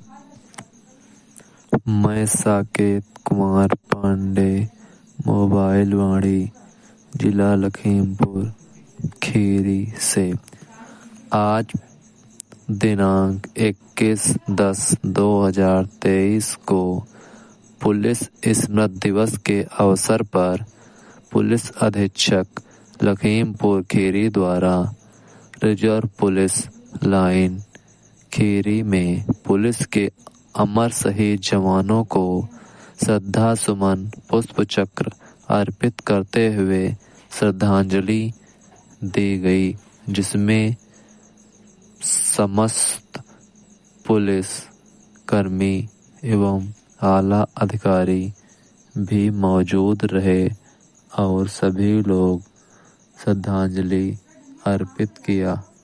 मैं साकेत कुमार पांडे, मोबाइल वाणी, जिला लखीमपुर खीरी से आज दिनांक 21/10/2023 को पुलिस स्मृति दिवस के अवसर पर पुलिस अधीक्षक लखीमपुर खीरी द्वारा रिजर्व पुलिस लाइन खीरी में पुलिस के अमर शहीद जवानों को श्रद्धा सुमन पुष्प चक्र अर्पित करते हुए श्रद्धांजलि दी गई, जिसमें समस्त पुलिस कर्मी एवं आला अधिकारी भी मौजूद रहे और सभी लोग श्रद्धांजलि अर्पित किया।